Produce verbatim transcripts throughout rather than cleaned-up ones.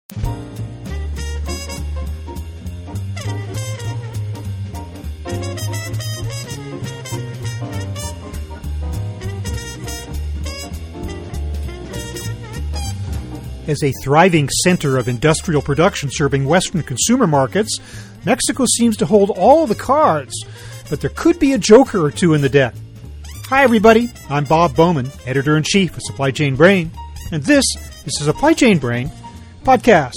As a thriving center of industrial production serving Western consumer markets, Mexico seems to hold all the cards, but there could be a joker or two in the deck. Hi, everybody. I'm Bob Bowman, Editor-in-Chief of Supply Chain Brain, and this is the Supply Chain Brain podcast.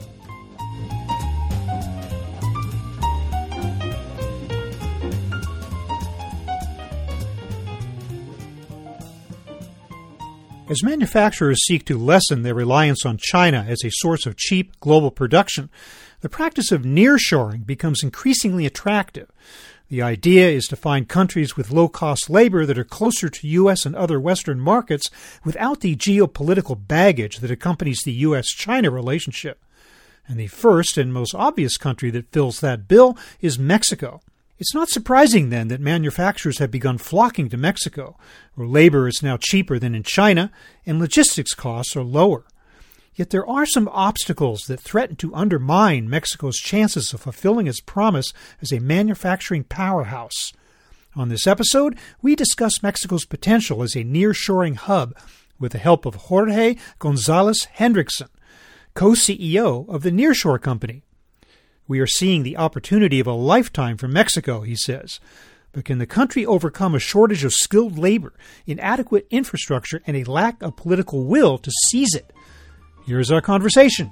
As manufacturers seek to lessen their reliance on China as a source of cheap global production, the practice of nearshoring becomes increasingly attractive. The idea is to find countries with low-cost labor that are closer to U S and other Western markets without the geopolitical baggage that accompanies the U S China relationship. And the first and most obvious country that fills that bill is Mexico. It's not surprising, then, that manufacturers have begun flocking to Mexico, where labor is now cheaper than in China and logistics costs are lower. Yet there are some obstacles that threaten to undermine Mexico's chances of fulfilling its promise as a manufacturing powerhouse. On this episode, we discuss Mexico's potential as a nearshoring hub with the help of Jorge Gonzalez Hendrickson, co-C E O of the Nearshore Company. We are seeing the opportunity of a lifetime for Mexico, he says. But can the country overcome a shortage of skilled labor, inadequate infrastructure, and a lack of political will to seize it? Here's our conversation.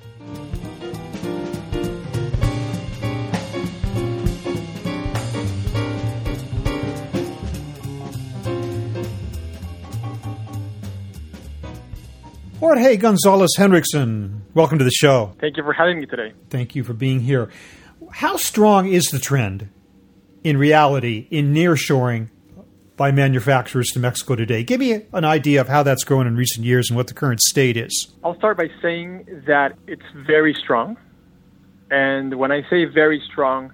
Jorge Gonzalez Hendrickson, welcome to the show. Thank you for having me today. Thank you for being here. How strong is the trend, in reality, in nearshoring by manufacturers to Mexico today? Give me an idea of how that's grown in recent years and what the current state is. I'll start by saying that it's very strong. And when I say very strong,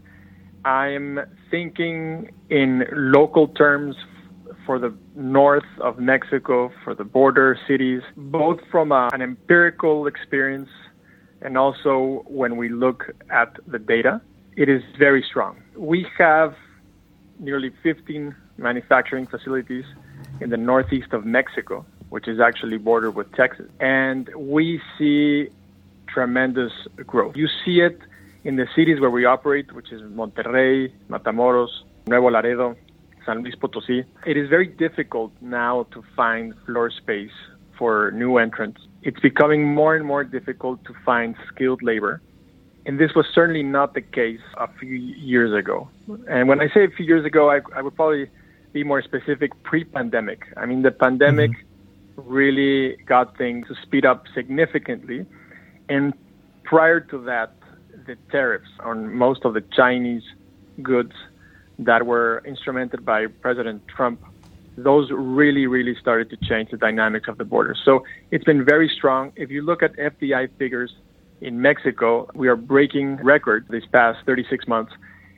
I'm thinking in local terms for the north of Mexico, for the border cities, both from a, an empirical experience and also when we look at the data. It is very strong. We have nearly fifteen manufacturing facilities in the northeast of Mexico, which is actually bordered with Texas. And we see tremendous growth. You see it in the cities where we operate, which is Monterrey, Matamoros, Nuevo Laredo, San Luis Potosí. It is very difficult now to find floor space for new entrants. It's becoming more and more difficult to find skilled labor. And this was certainly not the case a few years ago. And when I say a few years ago, I, I would probably be more specific pre-pandemic. I mean, the pandemic mm-hmm. really got things to speed up significantly. And prior to that, the tariffs on most of the Chinese goods that were instrumented by President Trump, those really, really started to change the dynamics of the border. So it's been very strong. If you look at F D I figures in Mexico, we are breaking records these past thirty-six months.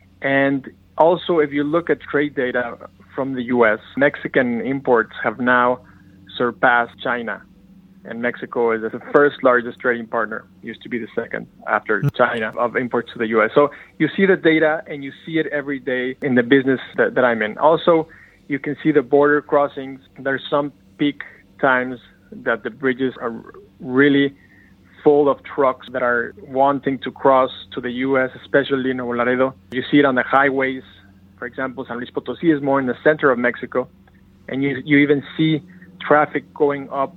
And also, if you look at trade data from the U S, Mexican imports have now surpassed China. And Mexico is the first largest trading partner, used to be the second after China, of imports to the U S. So you see the data and you see it every day in the business that, that I'm in. Also, you can see the border crossings. There's some peak times that the bridges are really full of trucks that are wanting to cross to the U S, especially in Nuevo Laredo. You see it on the highways. For example, San Luis Potosí is more in the center of Mexico. And you, you even see traffic going up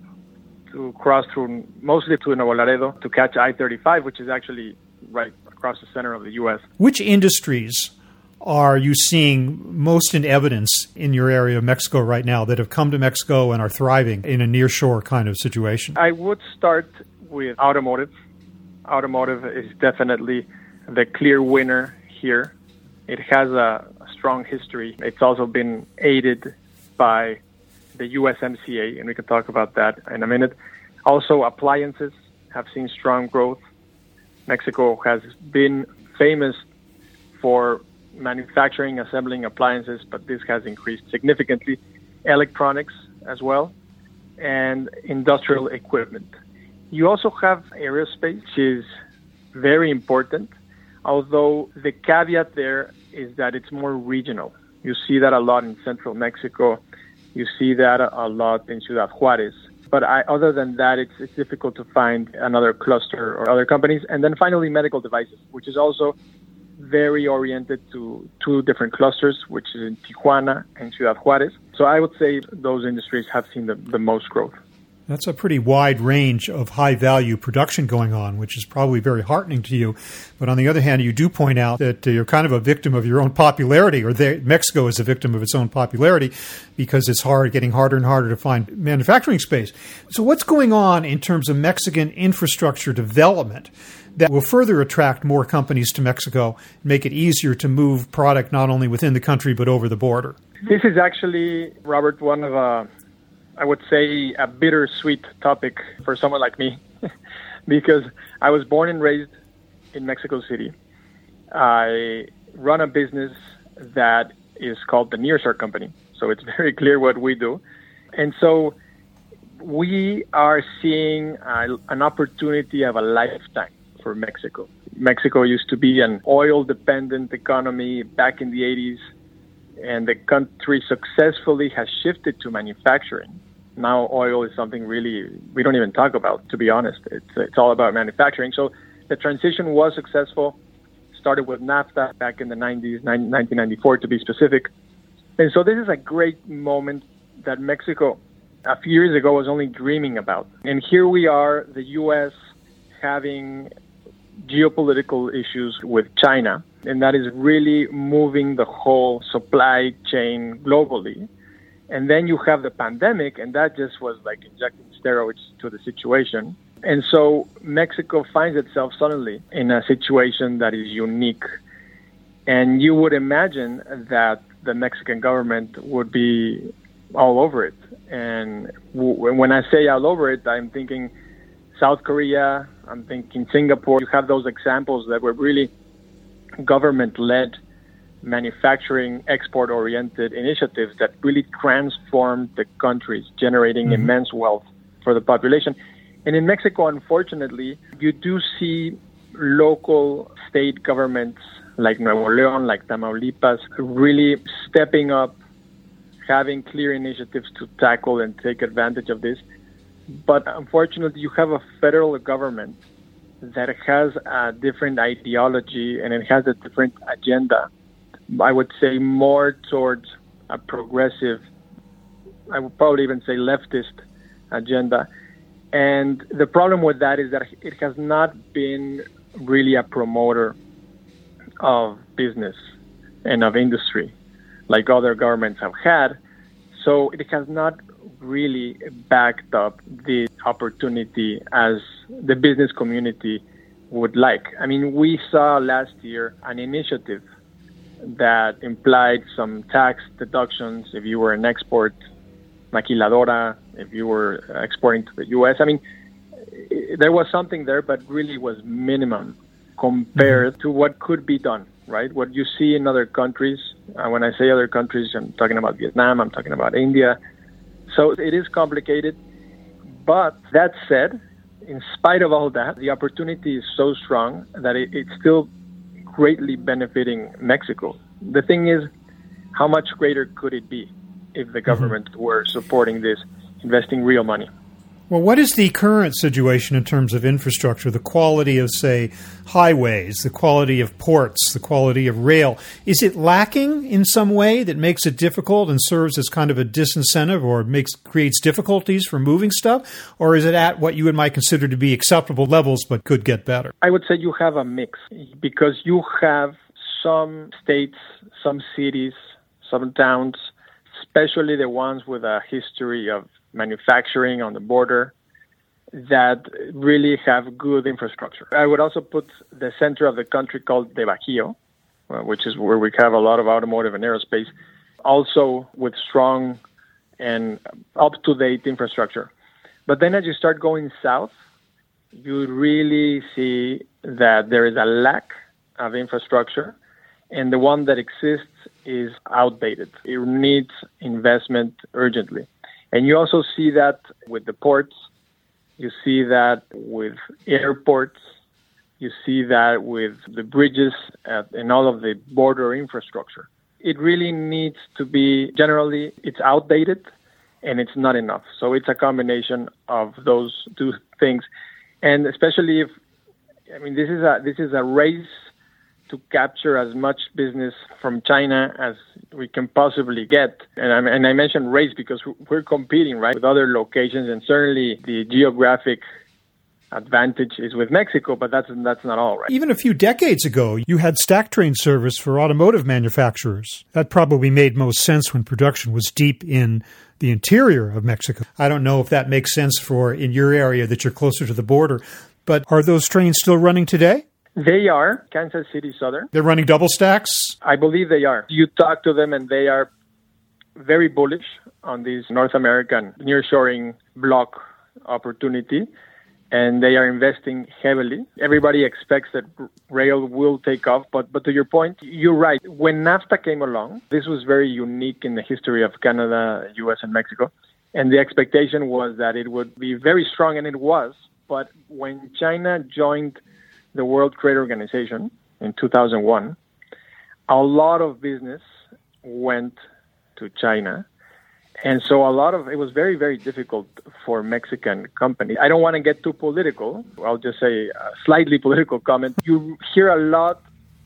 to cross through, mostly to Nuevo Laredo, to catch I thirty-five, which is actually right across the center of the U S. Which industries are you seeing most in evidence in your area of Mexico right now that have come to Mexico and are thriving in a nearshore kind of situation? I would start with automotive. Automotive is definitely the clear winner here. It has a, a strong history. It's also been aided by the U S M C A, and we can talk about that in a minute. Also, appliances have seen strong growth. Mexico has been famous for manufacturing, assembling appliances, but this has increased significantly. Electronics as well, and industrial equipment. You also have aerospace, which is very important, although the caveat there is that it's more regional. You see that a lot in central Mexico. You see that a lot in Ciudad Juárez. But I, other than that, it's, it's difficult to find another cluster or other companies. And then finally, medical devices, which is also very oriented to two different clusters, which is in Tijuana and Ciudad Juárez. So I would say those industries have seen the, the most growth. That's a pretty wide range of high-value production going on, which is probably very heartening to you. But on the other hand, you do point out that you're kind of a victim of your own popularity, or they, Mexico is a victim of its own popularity because it's hard, getting harder and harder to find manufacturing space. So what's going on in terms of Mexican infrastructure development that will further attract more companies to Mexico and make it easier to move product not only within the country but over the border? This is actually, Robert, one of a... I would say a bittersweet topic for someone like me because I was born and raised in Mexico City. I run a business that is called the Nearshore Company, so it's very clear what we do. And so we are seeing a, an opportunity of a lifetime for Mexico. Mexico used to be an oil-dependent economy back in the eighties, and the country successfully has shifted to manufacturing. Now oil is something really we don't even talk about, to be honest. It's it's all about manufacturing. So the transition was successful. Started with NAFTA back in the nineties, nineteen ninety-four to be specific. And so this is a great moment that Mexico a few years ago was only dreaming about. And here we are, the U S having geopolitical issues with China, and that is really moving the whole supply chain globally. And then you have the pandemic, and that just was like injecting steroids to the situation. And so Mexico finds itself suddenly in a situation that is unique. And you would imagine that the Mexican government would be all over it. And w- when I say all over it, I'm thinking South Korea, I'm thinking Singapore. You have those examples that were really government-led manufacturing, export-oriented initiatives that really transformed the countries, generating mm-hmm. immense wealth for the population. And in Mexico, unfortunately, you do see local state governments like Nuevo León, like Tamaulipas, really stepping up, having clear initiatives to tackle and take advantage of this. But unfortunately, you have a federal government that has a different ideology and it has a different agenda. I would say more towards a progressive, I would probably even say leftist agenda. And the problem with that is that it has not been really a promoter of business and of industry like other governments have had. So it has not really backed up the opportunity as the business community would like. I mean, we saw last year an initiative that implied some tax deductions if you were an export maquiladora, if you were exporting to the U S. I mean, there was something there, but really was minimum compared mm-hmm. to what could be done, right? What you see in other countries. Uh, when I say other countries, I'm talking about Vietnam, I'm talking about India. So it is complicated. But that said, in spite of all that, the opportunity is so strong that it, it's still greatly benefiting Mexico. The thing is, how much greater could it be if the government mm-hmm. were supporting this, investing real money? Well, what is the current situation in terms of infrastructure, the quality of, say, highways, the quality of ports, the quality of rail? Is it lacking in some way that makes it difficult and serves as kind of a disincentive or makes creates difficulties for moving stuff? Or is it at what you and might consider to be acceptable levels but could get better? I would say you have a mix because you have some states, some cities, some towns, especially the ones with a history of manufacturing on the border, that really have good infrastructure. I would also put the center of the country called the Bajío, which is where we have a lot of automotive and aerospace, also with strong and up-to-date infrastructure. But then as you start going south, you really see that there is a lack of infrastructure, and the one that exists is outdated. It needs investment urgently. And you also see that with the ports. You see that with airports. You see that with the bridges at, and all of the border infrastructure. It really needs to be, generally, it's outdated and it's not enough. So it's a combination of those two things. And especially if, I mean, this is a this is a race to capture as much business from China as we can possibly get. And I, and I mentioned race because we're competing, right, with other locations, and certainly the geographic advantage is with Mexico, but that's that's not all, right? Even a few decades ago, you had stack train service for automotive manufacturers. That probably made most sense when production was deep in the interior of Mexico. I don't know if that makes sense for in your area that you're closer to the border, but are those trains still running today? They are, Kansas City Southern. They're running double stacks? I believe they are. You talk to them and they are very bullish on this North American nearshoring block opportunity, and they are investing heavily. Everybody expects that rail will take off, but but to your point, you're right. When NAFTA came along, this was very unique in the history of Canada, U S, and Mexico, and the expectation was that it would be very strong, and it was. But when China joined the World Trade Organization in two thousand one, a lot of business went to China. And so a lot of, it was very, very difficult for Mexican companies. I don't want to get too political. I'll just say a slightly political comment. You hear a lot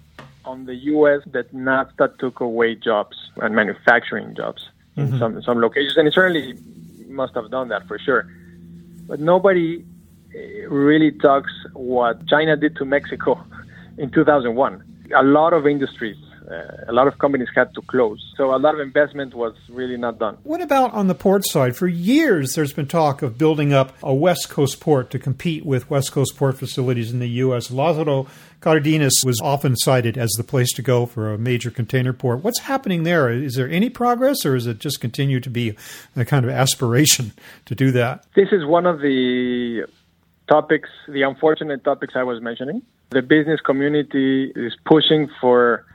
on the U S that NAFTA took away jobs and manufacturing jobs mm-hmm. in some, some locations. And it certainly must have done that for sure. But nobody really talks what China did to Mexico in two thousand one. A lot of industries, uh, a lot of companies had to close. So a lot of investment was really not done. What about on the port side? For years, there's been talk of building up a West Coast port to compete with West Coast port facilities in the U S. Lázaro Cárdenas was often cited as the place to go for a major container port. What's happening there? Is there any progress, or is it just continue to be a kind of aspiration to do that? This is one of the topics, the unfortunate topics I was mentioning. The business community is pushing for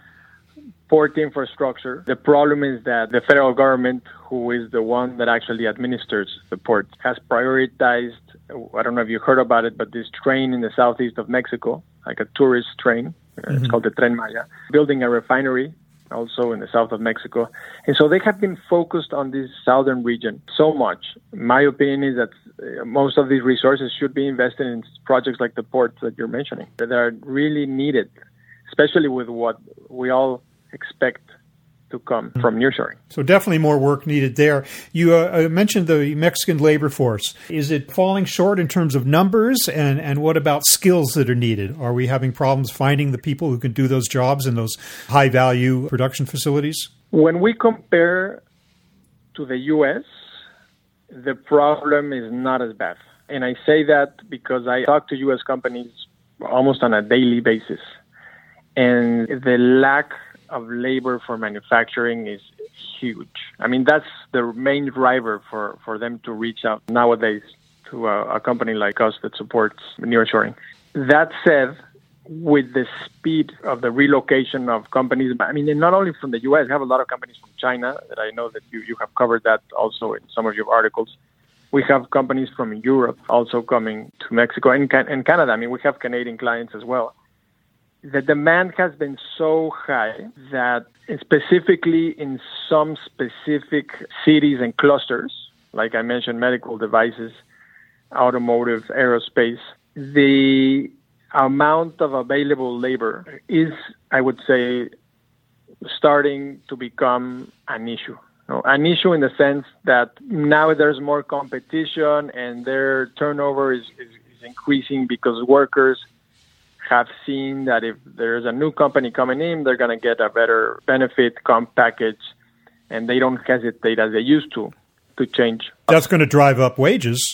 port infrastructure. The problem is that the federal government, who is the one that actually administers the port, has prioritized, I don't know if you heard about it, but this train in the southeast of Mexico, like a tourist train, mm-hmm. it's called the Tren Maya, building a refinery also in the south of Mexico. And so they have been focused on this southern region so much. My opinion is that uh, most of these resources should be invested in projects like the port that you're mentioning, that are really needed, especially with what we all expect to come from nearshoring. So definitely more work needed there. You uh, mentioned the Mexican labor force. Is it falling short in terms of numbers? And, and what about skills that are needed? Are we having problems finding the people who can do those jobs in those high-value production facilities? When we compare to the U S, the problem is not as bad. And I say that because I talk to U S companies almost on a daily basis. And the lack of labor for manufacturing is huge. I mean, that's the main driver for, for them to reach out nowadays to a, a company like us that supports nearshoring. That said, with the speed of the relocation of companies, I mean, not only from the U S, we have a lot of companies from China that I know that you, you have covered that also in some of your articles. We have companies from Europe also coming to Mexico and, and Canada. I mean, we have Canadian clients as well. The demand has been so high that specifically in some specific cities and clusters, like I mentioned, medical devices, automotive, aerospace, the amount of available labor is, I would say, starting to become an issue. No, an issue in the sense that now there's more competition and their turnover is, is, is increasing because workers have seen that if there's a new company coming in, they're going to get a better benefit comp package, and they don't hesitate as they used to to change. That's going to drive up wages.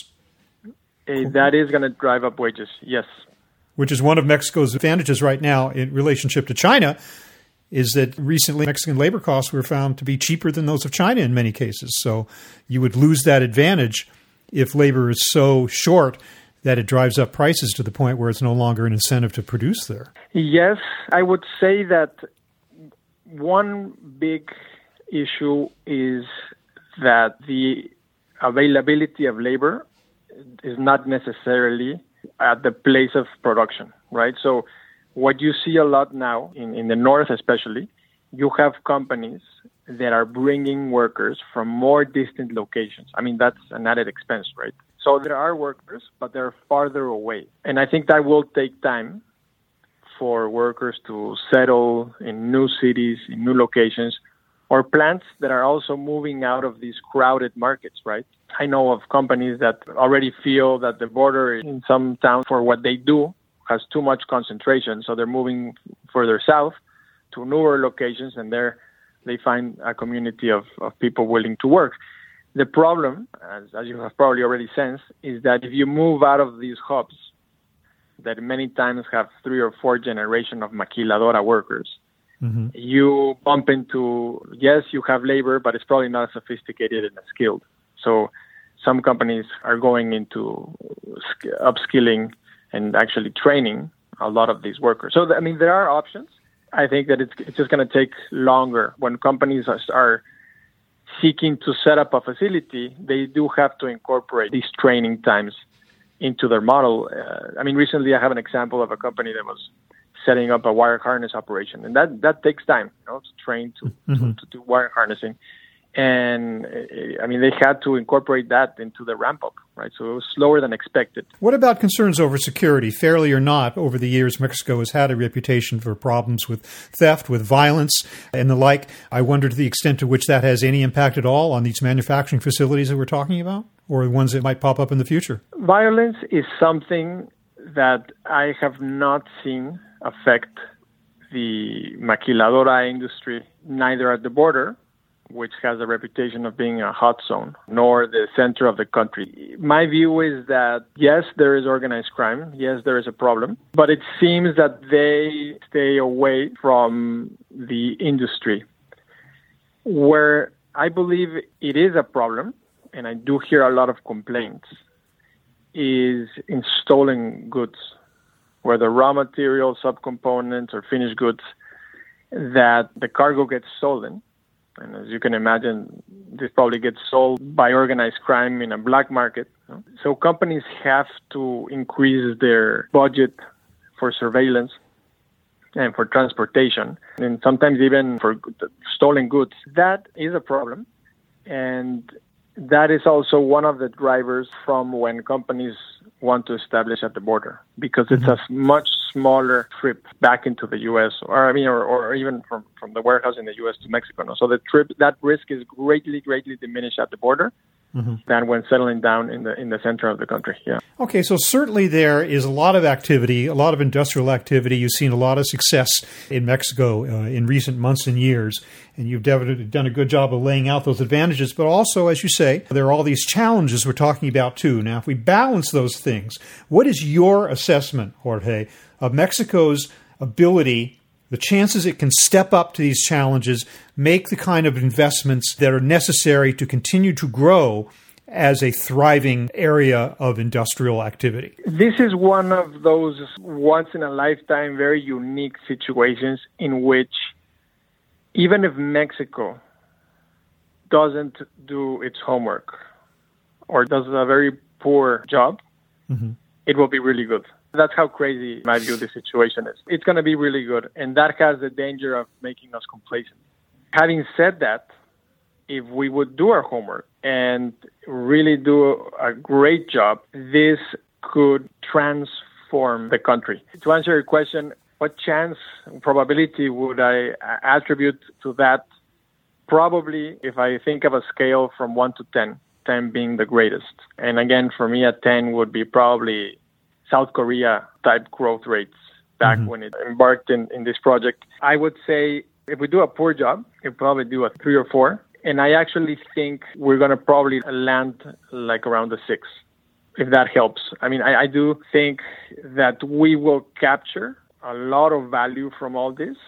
Uh, that is going to drive up wages, yes. Which is one of Mexico's advantages right now in relationship to China, is that recently Mexican labor costs were found to be cheaper than those of China in many cases. So you would lose that advantage if labor is so short that it drives up prices to the point where it's no longer an incentive to produce there. Yes, I would say that one big issue is that the availability of labor is not necessarily at the place of production, right? So what you see a lot now, in, in the north especially, you have companies that are bringing workers from more distant locations. I mean, that's an added expense, right? So there are workers, but they're farther away. And I think that will take time for workers to settle in new cities, in new locations, or plants that are also moving out of these crowded markets, right? I know of companies that already feel that the border in some towns for what they do has too much concentration, so they're moving further south to newer locations, and there they find a community of, of people willing to work. The problem, as, as you have probably already sensed, is that if you move out of these hubs that many times have three or four generations of maquiladora workers, mm-hmm. you bump into, yes, you have labor, but it's probably not as sophisticated and as skilled. So some companies are going into upskilling and actually training a lot of these workers. So, I mean, there are options. I think that it's, it's just going to take longer. When companies are, are seeking to set up a facility, they do have to incorporate these training times into their model. Uh, I mean, recently I have an example of a company that was setting up a wire harness operation, and that, that takes time, you know, to train to, mm-hmm. to, to do wire harnessing. And I mean, they had to incorporate that into the ramp up, right? So it was slower than expected. What about concerns over security? Fairly or not, over the years, Mexico has had a reputation for problems with theft, with violence, and the like. I wonder to the extent to which that has any impact at all on these manufacturing facilities that we're talking about, or the ones that might pop up in the future. Violence is something that I have not seen affect the maquiladora industry, neither at the border, which has a reputation of being a hot zone, nor the center of the country. My view is that, yes, there is organized crime. Yes, there is a problem. But it seems that they stay away from the industry. Where I believe it is a problem, and I do hear a lot of complaints, is in stolen goods, whether raw materials, subcomponents, or finished goods, that the cargo gets stolen. And as you can imagine, this probably gets sold by organized crime in a black market. You know? So companies have to increase their budget for surveillance and for transportation, and sometimes even for stolen goods. That is a problem. And that is also one of the drivers from when companies want to establish at the border, because it's a much smaller trip back into the U S, or I mean, or, or even from, from the warehouse in the U S to Mexico. No? So the trip, that risk is greatly, greatly diminished at the border mm-hmm. than when settling down in the in the center of the country. Yeah. Okay, so certainly there is a lot of activity, a lot of industrial activity. You've seen a lot of success in Mexico uh, in recent months and years, and you've definitely done a good job of laying out those advantages. But also, as you say, there are all these challenges we're talking about too. Now, if we balance those things, what is your assessment, Jorge, of Mexico's ability, the chances it can step up to these challenges, make the kind of investments that are necessary to continue to grow as a thriving area of industrial activity? This is one of those once-in-a-lifetime, very unique situations in which even if Mexico doesn't do its homework or does a very poor job, mm-hmm. it will be really good. That's how crazy, in my view, the situation is. It's going to be really good, and that has the danger of making us complacent. Having said that, if we would do our homework and really do a great job, this could transform the country. To answer your question, what chance, probability would I attribute to that? Probably, if I think of a scale from one to ten, ten being the greatest. And again, for me, a ten would be probably South Korea type growth rates back mm-hmm. when it embarked in, in this project. I would say if we do a poor job, we'll probably do a three or four. And I actually think we're going to probably land like around a six, if that helps. I mean, I, I do think that we will capture a lot of value from all this,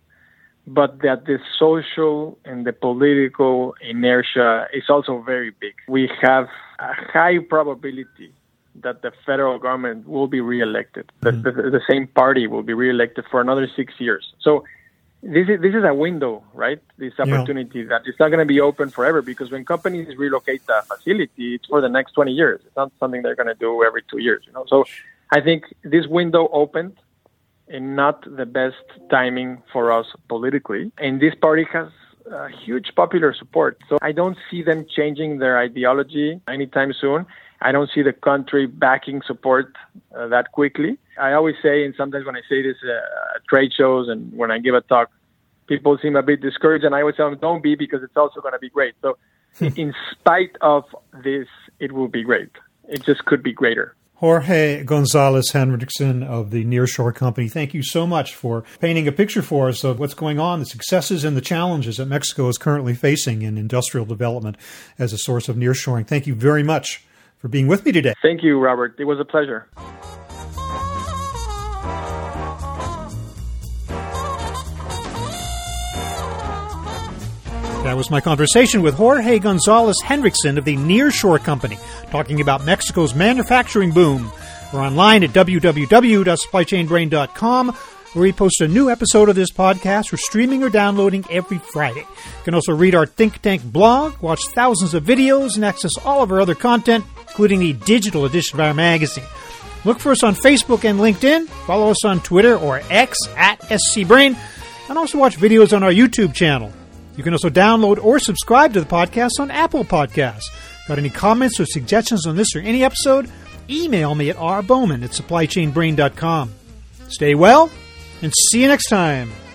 but that the social and the political inertia is also very big. We have a high probability that the federal government will be reelected, that mm-hmm. the, the same party will be reelected for another six years. So this is this is a window, right? This opportunity yeah. that is not going to be open forever, because when companies relocate a facility, it's for the next twenty years. It's not something they're going to do every two years, you know. So I think this window opened in not the best timing for us politically, and this party has uh, huge popular support. So I don't see them changing their ideology anytime soon. I don't see the country backing support uh, that quickly. I always say, and sometimes when I say this uh, at trade shows and when I give a talk, people seem a bit discouraged, and I always tell them, don't be, because it's also going to be great. So in spite of this, it will be great. It just could be greater. Jorge Gonzalez Henriksen of the Nearshore Company, thank you so much for painting a picture for us of what's going on, the successes and the challenges that Mexico is currently facing in industrial development as a source of nearshoring. Thank you very much for being with me today. Thank you, Robert. It was a pleasure. That was my conversation with Jorge Gonzalez Henriksen of the Nearshore Company, talking about Mexico's manufacturing boom. We're online at w w w dot supply chain brain dot com, where we post a new episode of this podcast. We're streaming or downloading every Friday. You can also read our Think Tank blog, watch thousands of videos, and access all of our other content, including the digital edition of our magazine. Look for us on Facebook and LinkedIn. Follow us on Twitter or X at S C Brain, and also watch videos on our YouTube channel. You can also download or subscribe to the podcast on Apple Podcasts. Got any comments or suggestions on this or any episode? Email me at r bowman at supply chain brain dot com. Stay well, and see you next time.